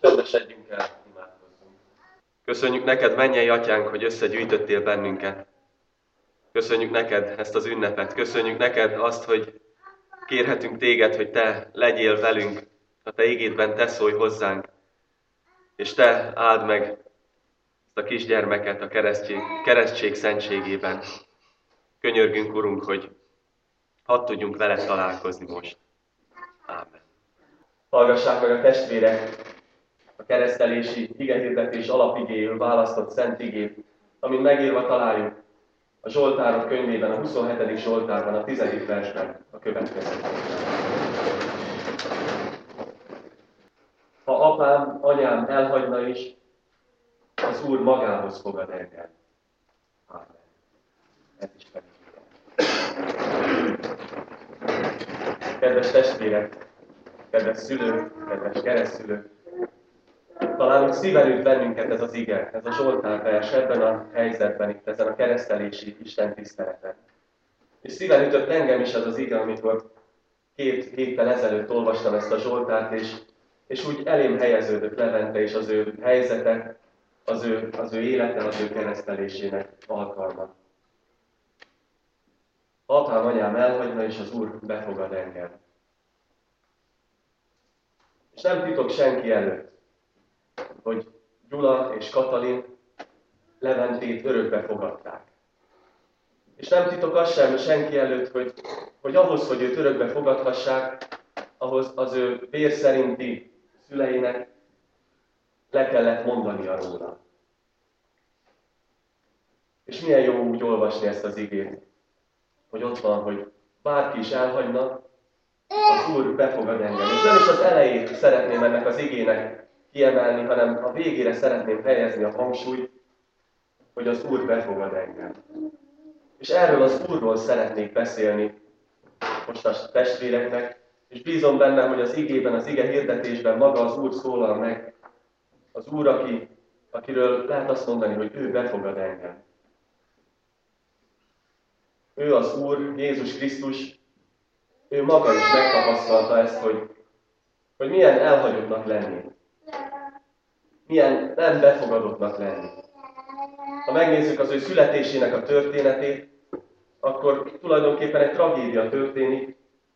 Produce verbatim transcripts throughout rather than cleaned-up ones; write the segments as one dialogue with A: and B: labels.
A: Csendesedjünk el, imádkozzunk. Köszönjük neked, mennyei atyánk, hogy összegyűjtöttél bennünket. Köszönjük neked ezt az ünnepet. Köszönjük neked azt, hogy kérhetünk téged, hogy te legyél velünk, a te igédben te szólj hozzánk, és te áld meg ezt a kisgyermeket a keresztség, keresztség szentségében. Könyörgünk, Urunk, hogy hadd tudjunk veled találkozni most. Ámen. Hallgassák meg a testvérek a keresztelési igehirdetés alapigéül választott szent igét, amin megírva találjuk a Zsoltárok könyvében, a huszonhetedik Zsoltárban, a tizedik versben a következő. Ha apám, anyám elhagyna is, az Úr magához fogad engem. Ámen. Ez is pedig. Kedves testvérek, kedves szülők, kedves keresztszülők, talán úgy szíven üt bennünket ez az ige, ez a Zsoltár vers ebben a helyzetben, itt ezen a keresztelési Isten tiszteleten. És szíven ütött engem is ez az ige, amikor két héttel ezelőtt olvastam ezt a Zsoltárt, és, és úgy elém helyeződött Levente és az ő helyzete, az ő, az ő élete, az ő keresztelésének alkalma. Apám, anyám elhagyna, és az Úr befogad engem. És nem titok senki előtt, hogy Gyula és Katalin Leventét örökbe fogadták. És nem titok az sem senki előtt, hogy, hogy ahhoz, hogy őt örökbe fogadhassák, ahhoz az ő vér szerinti szüleinek le kellett mondania róla. És milyen jó úgy olvasni ezt az igét, hogy ott van, hogy bárki is elhagyna, az Úr befogad engem. És nem is az elejét szeretném ennek az igének kiemelni, hanem a végére szeretném helyezni a hangsúlyt, hogy az Úr befogad engem. És erről az Úrról szeretnék beszélni most a testvéreknek, és bízom benne, hogy az igében, az ige hirdetésben maga az Úr szólal meg. Az Úr, aki, akiről lehet azt mondani, hogy ő befogad engem. Ő az Úr, Jézus Krisztus, ő maga is megtapasztalta ezt, hogy, hogy milyen elhagyottnak lenni. Milyen nem befogadottnak lenni. Ha megnézzük az ő születésének a történetét, akkor tulajdonképpen egy tragédia történik.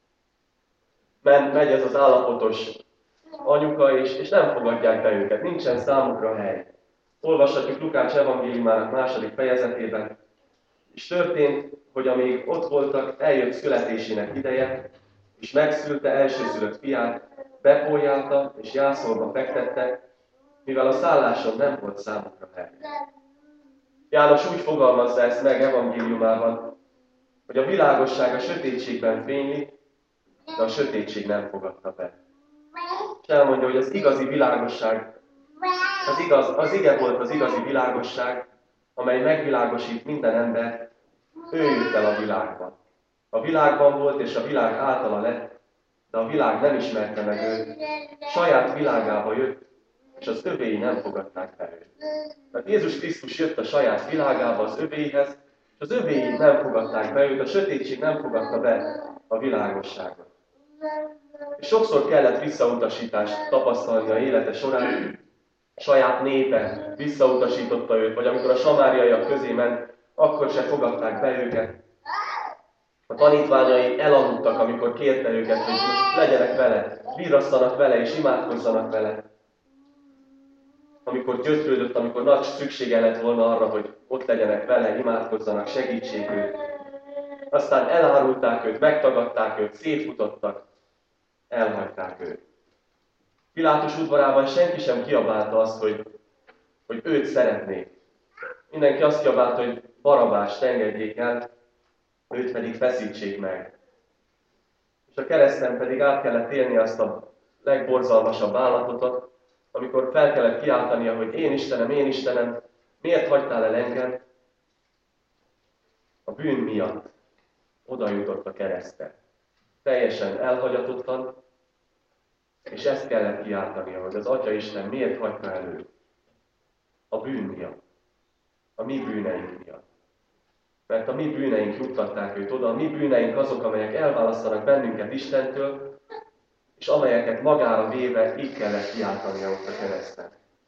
A: Megy ez az állapotos anyuka, és, és nem fogadják be őket, nincsen számukra hely. Olvashatjuk Lukács evangéliumának második fejezetében, és történt, hogy amíg ott voltak, eljött születésének ideje, és megszülte elsőszülött fiát, bepójálta és jászolba fektette, mivel a szálláson nem volt számukra hely. János úgy fogalmazza ezt meg evangéliumában, hogy a világosság a sötétségben fényli, de a sötétség nem fogadta be. És elmondja, hogy az igazi világosság, az, igaz, az ige volt az igazi világosság, amely megvilágosít minden embert, ő jött el a világban. A világban volt, és a világ általa lett, de a világ nem ismerte meg őt. Saját világába jött, és az övéi nem fogadták be őt. Mert Jézus Krisztus jött a saját világába, az övéihez, és az övéi nem fogadták be őt, a sötétség nem fogadta be a világosságot. És sokszor kellett visszautasítást tapasztalni a élete során, saját népe visszautasította őt, vagy amikor a samáriaiak közé ment, akkor se fogadták be őket. A tanítványai elaludtak, amikor kérte őket, hogy most legyenek vele, vírasszanak vele és imádkozzanak vele. Amikor gyötrődött, amikor nagy szüksége lett volna arra, hogy ott legyenek vele, imádkozzanak, segítsék őt. Aztán elárulták őt, megtagadták őt, szétfutottak, elhagyták őt. Pilátus udvarában senki sem kiabálta azt, hogy, hogy őt szeretnék. Mindenki azt kiabálta, hogy Barabást engedjék el, őt pedig feszítsék meg. És a kereszten pedig át kellett élni azt a legborzalmasabb állapotot, amikor fel kellett kiáltania, hogy én Istenem, én Istenem, miért hagytál el engem? A bűn miatt oda jutott a keresztre. Teljesen elhagyatottan, és ezt kellett kiáltania, hogy az Atya Isten miért hagyta el őt? A bűn miatt. A mi bűneink miatt. Mert a mi bűneink juttatták őt oda, a mi bűneink azok, amelyek elválasztanak bennünket Istentől, és amelyeket magára véve így kellett kiáltania ott a kereszten.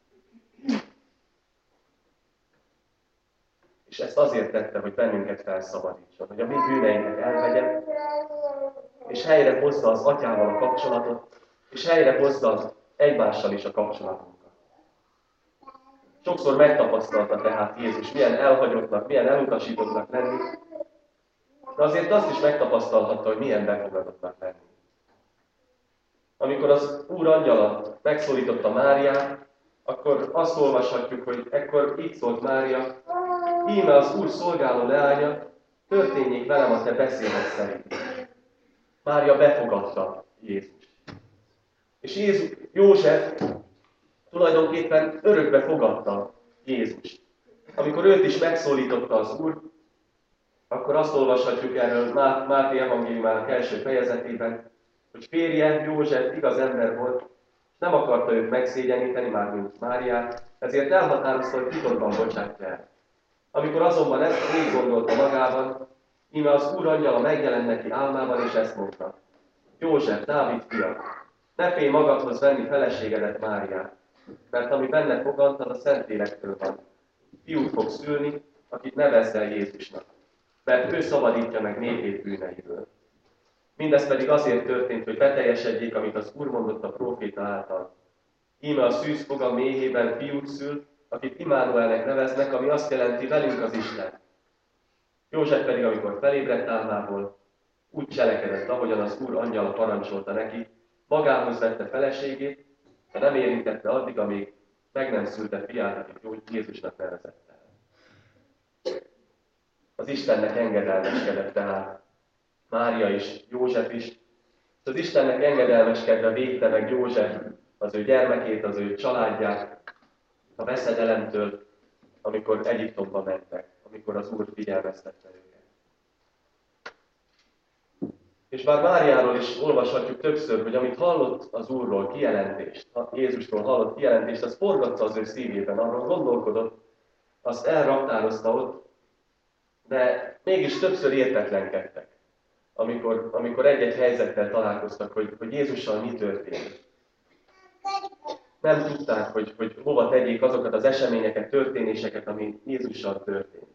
A: És ezt azért tette, hogy bennünket felszabadítson, hogy a mi bűneinket elvegye, és helyre hozza az Atyával a kapcsolatot, és helyre hozza egymással is a kapcsolatunkat. Sokszor megtapasztalta tehát Jézus, milyen elhagyottnak, milyen elutasítottnak lenni, de azért azt is megtapasztalhatta, hogy milyen befogadottnak lenni. Amikor az Úr angyala megszólította Máriát, akkor azt olvashatjuk, hogy ekkor így szólt Mária: íme az Úr szolgáló leánya, történjék velem a te beszéded szerint. Mária befogadta Jézust. És Jézus, József tulajdonképpen örökbe fogadta Jézust. Amikor őt is megszólította az Úr, akkor azt olvashatjuk erről Máté evangéliumának első fejezetében, hogy férje, József igaz ember volt, és nem akarta őt megszégyeníteni, mármint Máriát, ezért elhatározta, hogy titokban bocsátja el. Amikor azonban ezt így gondolta magában, íme az Úr angyala megjelent neki álmában, és ezt mondta: József, Dávid fia, ne félj magadhoz venni feleségedet, Máriát, mert ami benne fogant, az a Szentlélektől van. Fiút fog szülni, akit nevezd el Jézusnak, mert ő szabadítja meg népét bűneiből. Mindez pedig azért történt, hogy beteljesedjék, amit az Úr mondott a próféta által. Íme a szűz foga méhében fiút szül, akit Immanuelnek neveznek, ami azt jelenti, velünk az Isten. József pedig, amikor felébredt álmából, úgy cselekedett, ahogyan az Úr angyala parancsolta neki, magához vette feleségét, de nem érintette addig, amíg meg nem szülte fiát, akit Jézusnak nevezett el. Az Istennek engedelmeskedett tehát Mária is, József is, és az Istennek engedelmeskedve védte meg József az ő gyermekét, az ő családját a veszedelemtől, amikor Egyiptomba mentek, amikor az Úr figyelmeztette őket. És bár Máriáról is olvashatjuk többször, hogy amit hallott az Úrról kijelentést, Jézusról hallott kijelentést, az forgatta az ő szívében, arról gondolkodott, azt elraktározta ott, de mégis többször értetlenkedtek, amikor, amikor egy-egy helyzettel találkoztak, hogy, hogy Jézussal mi történt. Nem tudták, hogy, hogy hova tegyék azokat az eseményeket, történéseket, ami Jézussal történt.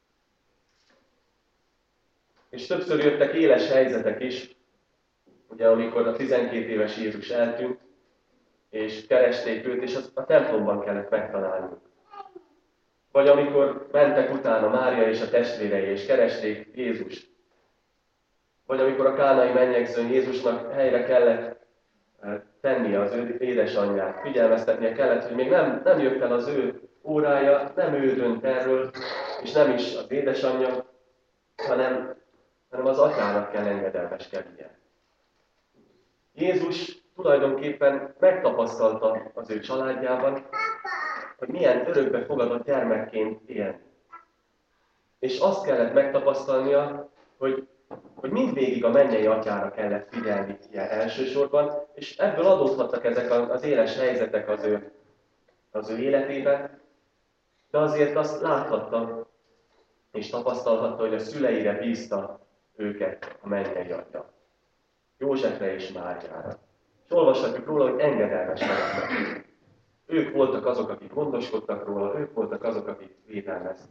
A: És többször jöttek éles helyzetek is, ugye amikor a tizenkét éves Jézus eltűnt, és keresték őt, és az a templomban kellett megtalálniuk. Vagy amikor mentek utána Mária és a testvérei, és keresték Jézust. Vagy amikor a kánai mennyegzőn Jézusnak helyre kellett tennie az ő édesanyját, figyelmeztetnie kellett, hogy még nem, nem jött el az ő órája, nem ő dönt erről, és nem is az édesanyja, hanem, hanem az atyának kell engedelmeskednie. Jézus tulajdonképpen megtapasztalta az ő családjában, hogy milyen örökbe fogadott gyermekként élni. És azt kellett megtapasztalnia, hogy, hogy mindvégig a mennyei atyára kellett figyelni ilyen elsősorban, és ebből adódhattak ezek az éles helyzetek az ő, az ő életében, de azért azt láthatta és tapasztalhatta, hogy a szüleire bízta őket a mennyei atya. Józsefre és Máriára. És olvashatjuk róla, hogy engedelmeskedtek. Ők voltak azok, akik gondoskodtak róla, ők voltak azok, akik védelmezték.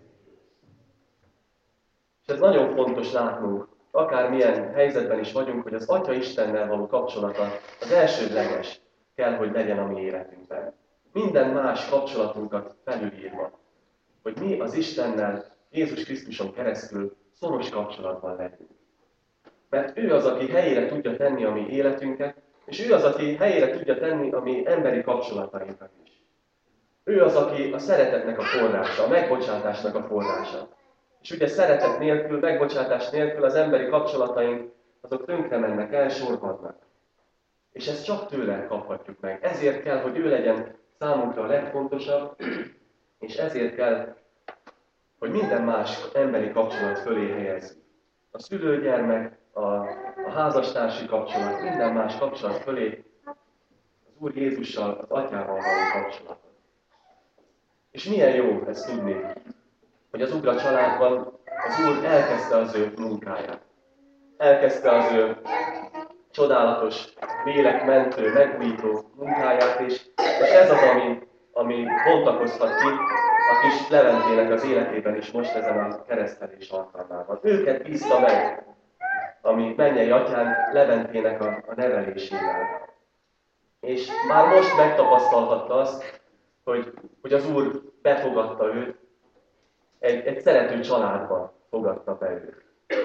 A: És ez nagyon fontos látnunk, akármilyen helyzetben is vagyunk, hogy az Atya Istennel való kapcsolata az elsődleges kell, hogy legyen a mi életünkben. Minden más kapcsolatunkat felülírva, hogy mi az Istennel, Jézus Krisztuson keresztül szoros kapcsolatban legyünk. Mert ő az, aki helyére tudja tenni a mi életünket, és ő az, aki helyére tudja tenni a mi emberi kapcsolatainkat is. Ő az, aki a szeretetnek a forrása, a megbocsátásnak a forrása. És ugye szeretet nélkül, megbocsátás nélkül az emberi kapcsolataink azok tönkre mennek, elsorvadnak. És ezt csak tőle kaphatjuk meg. Ezért kell, hogy ő legyen számunkra a legfontosabb, és ezért kell, hogy minden más emberi kapcsolat fölé helyezzük. A szülő-gyermek, a, a házastársi kapcsolat, minden más kapcsolat fölé az Úr Jézussal, az Atyával való kapcsolatot. És milyen jó ezt tudni, hogy az Ugra családban az Úr elkezdte az ő munkáját. Elkezdte az ő csodálatos, lélekmentő, megújító munkáját, és, és ez az, ami, ami bontakozhat ki a kis Leventének az életében is most ezen a keresztelés alkalmával. Őket bízta meg, ami mennyei atyánk Leventének a, a nevelésével. És már most megtapasztalhatta azt, hogy, hogy az Úr befogadta őt, egy, egy szerető családban fogadta be őt.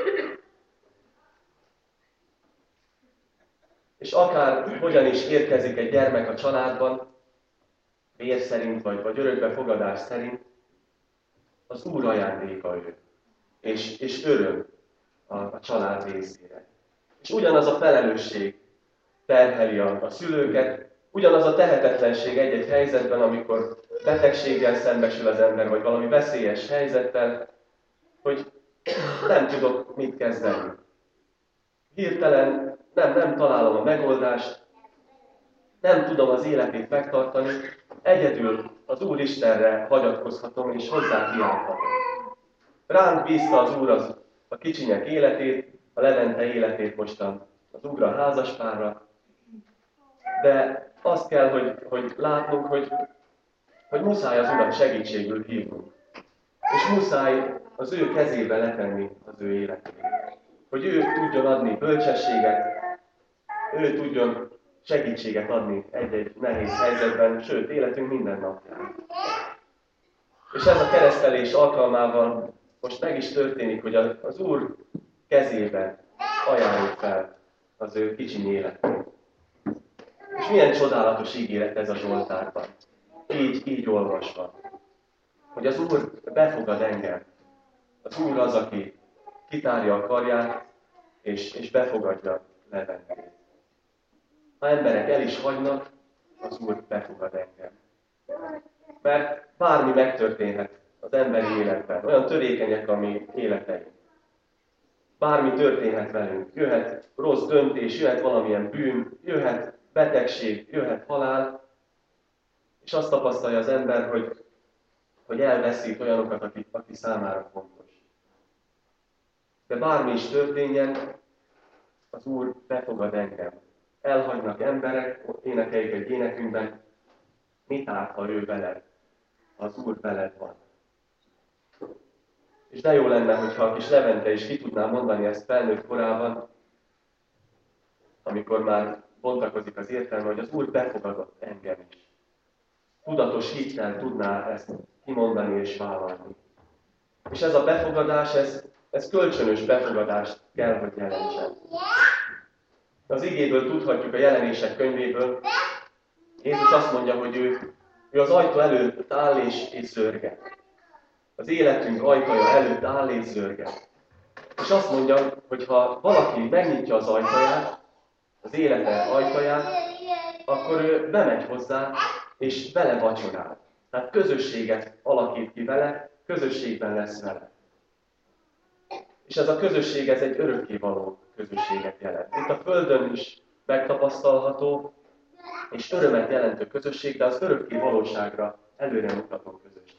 A: És akár hogyan is érkezik egy gyermek a családban, vér szerint vagy, vagy örökbefogadás szerint, az Úr ajándéka ő, és, és öröm a, a család részére. És ugyanaz a felelősség terheli a, a szülőket, ugyanaz a tehetetlenség egy-egy helyzetben, amikor betegséggel szembesül az ember, vagy valami veszélyes helyzettel, hogy nem tudok mit kezdeni. Hirtelen nem, nem találom a megoldást, nem tudom az életét megtartani, egyedül az Úristenre hagyatkozhatom és hozzá kiálthatom. Ránk bízta az Úr az, a kicsinyek életét, a Levente életét mostan az Úrra házaspárra, de azt kell, hogy, hogy látnunk, hogy, hogy muszáj az Urat segítségül hívnunk. És muszáj az ő kezébe letenni az ő életét. Hogy ő tudjon adni bölcsességet, ő tudjon segítséget adni egy-egy nehéz helyzetben, sőt, életünk minden napján. És ez a keresztelés alkalmával most meg is történik, hogy az Úr kezébe ajánljuk fel az ő kicsiny életét. És milyen csodálatos ígéret ez a Zsoltárban. Így, így olvasva. Hogy az Úr befogad engem. Az Úr az, aki kitárja a karját, és, és befogadja Leventét. Ha emberek el is hagynak, az Úr befogad engem. Mert bármi megtörténhet az emberi életben. Olyan törékenyek a mi életeink. Bármi történhet velünk. Jöhet rossz döntés, jöhet valamilyen bűn, jöhet betegség, jöhet halál, és azt tapasztalja az ember, hogy, hogy elveszít olyanokat, aki, aki számára fontos. De bármi is történjen, az Úr befogad engem. Elhagynak emberek, énekeljük egy énekünkben, mit árt, ha ő veled? Az Úr veled van. És de jó lenne, hogyha a kis Levente is ki tudná mondani ezt felnőtt korában, amikor már bontakozik az értelme, hogy az Úr befogadott engem is. Tudatos hittel tudná ezt kimondani és vállalni. És ez a befogadás, ez, ez kölcsönös befogadást kell, hogy jelentsen. Az igéből tudhatjuk, a Jelenések könyvéből, Jézus azt mondja, hogy ő, ő az ajtó előtt áll és, és zörget. Az életünk ajtaja előtt áll és zörget. És azt mondja, hogy ha valaki megnyitja az ajtaját, az élete ajtaját, akkor ő bemegy hozzá, és vele vacsorál. Tehát közösséget alakít ki vele, közösségben lesz vele. És ez a közösség, ez egy örökkévaló közösséget jelent. Itt a Földön is megtapasztalható, és örömet jelentő közösség, de az örökké valóságra előre mutató közösség.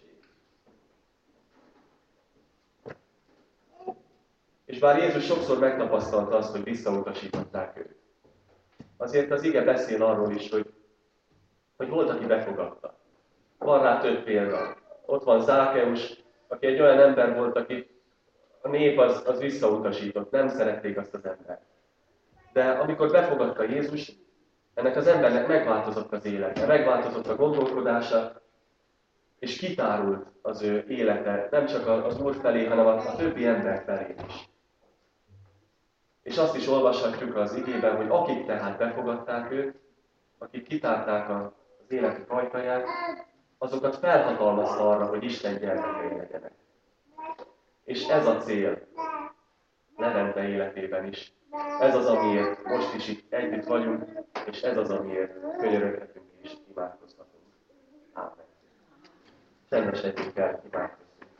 A: És bár Jézus sokszor megtapasztalta azt, hogy visszautasították őt, azért az ige beszél arról is, hogy, hogy volt, aki befogadta. Van rá több példa. Ott van Zákeus, aki egy olyan ember volt, akit a nép az, az visszautasított, nem szerették azt az embert. De amikor befogadta Jézus, ennek az embernek megváltozott az élete, megváltozott a gondolkodása, és kitárult az ő élete, nem csak az Úr felé, hanem a többi ember felé is. És azt is olvashatjuk az igében, hogy akik tehát befogadták őt, akik kitárták az életük ajtaját, azokat felhatalmazta arra, hogy Isten gyermekei legyenek. És ez a cél Levente életében is. Ez az, amiért most is itt együtt vagyunk, és ez az, amiért könyöröghetünk és imádkozhatunk. Ámen. Csendesedjünk el, imádkozzunk.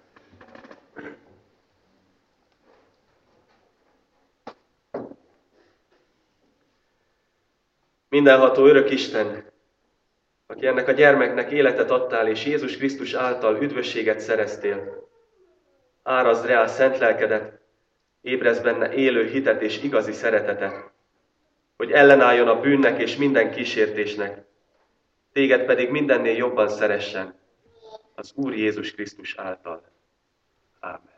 A: Mindenható örök Isten, aki ennek a gyermeknek életet adtál, és Jézus Krisztus által üdvösséget szereztél, árazd rá a szent lelkedet, ébrezd benne élő hitet és igazi szeretetet, hogy ellenálljon a bűnnek és minden kísértésnek, téged pedig mindennél jobban szeressen az Úr Jézus Krisztus által. Ámen.